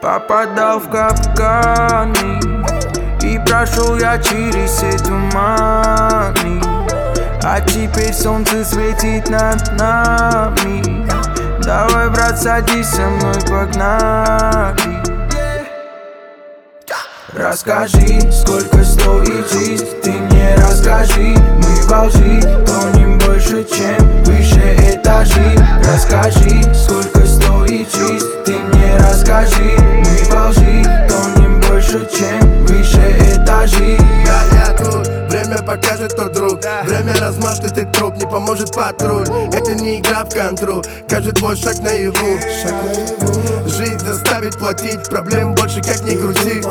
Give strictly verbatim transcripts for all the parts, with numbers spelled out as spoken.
Попадал в капканы и прошел я через все туманы. А теперь солнце светит над нами. Давай, брат, садись со мной, погнали. Расскажи, сколько стоит жизнь, ты мне расскажи. Мы во лжи тонем больше, чем выше этажи. Расскажи, сколько стоит жизнь, ты мне расскажи. Мы во лжи тонем больше, чем выше этажи. Я, я тут, время покажет тот друг. Время размажет ты труп, не поможет патруль. Это не игра в контру, каждый твой шаг наяву. Жизнь заставит платить, проблем больше как ни крути.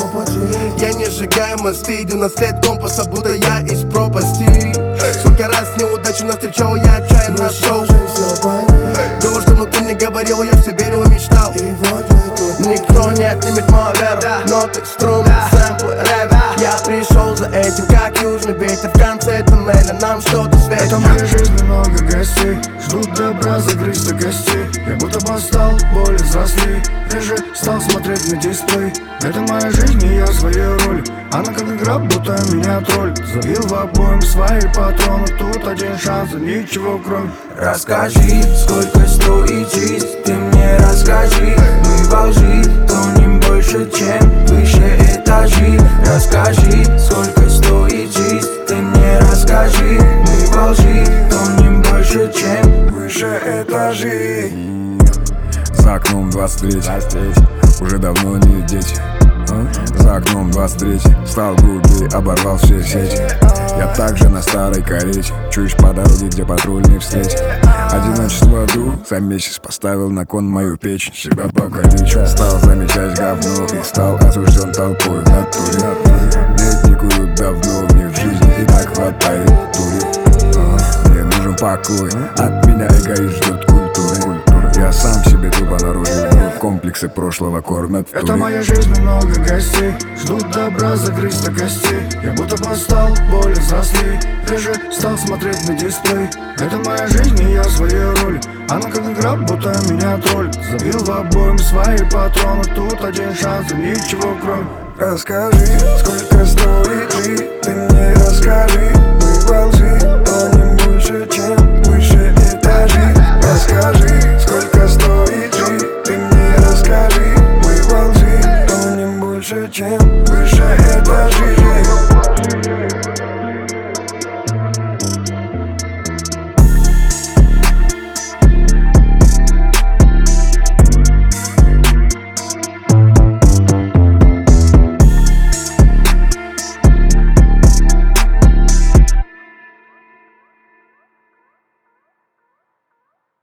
Я не сжигаю мосты, иду на след компаса, будто я из пропасти. Сколько раз неудачу навстречал, я отчаянно шел. Думал, что внутри не говорил, я все верил и мечтал. Никто не отнимет мою веру, ноты, струны, сэмплы, рэп. Я пришел за этим, как южный ветер. В конце туннеля нам что-то светит. Это моя жизнь, много гостей ждут добра, загрызть до костей. Я будто постал, более взрослей. Реже стал смотреть на дисплей. Это моя жизнь, и я своей роли. Она как игра, будто меня тролль. Забил в обоим свои патроны. Тут один шанс, и ничего кроме. Расскажи, сколько стоит жизнь, ты мне расскажи. Мы во лжи тонем больше, чем выше этажи. Расскажи, сколько стоит жизнь, ты мне расскажи. Мы во лжи тонем больше, чем выше этажи. За окном двадцать третий, уже давно не дети. За окном двадцать третий, стал грубее, оборвал все сети. Я также на старой карете, чуешь по дороге, где патруль не встретит. Одиночество аду за месяц поставил на кон мою печень. Себя покалечу, стал замечать говно и стал осужден толпой в натуре. Ведь не курю давно, мне в жизни и так хватает дури. Мне нужен покой, от меня эгоист ждет культуры. Я сам себе тупо наружу, комплексы прошлого кормят в туре. Это моя жизнь, много гостей ждут добра, загрызть до костей. Я будто постал, более взрослей. Реже стал смотреть на дисплей. Это моя жизнь, и я своей роли. Она как игра, будто меня тролль. Забил в обоим свои патроны. Тут один шанс, и ничего кроме. Расскажи, сколько стоит жизнь, ты мне расскажи. Мы во лжи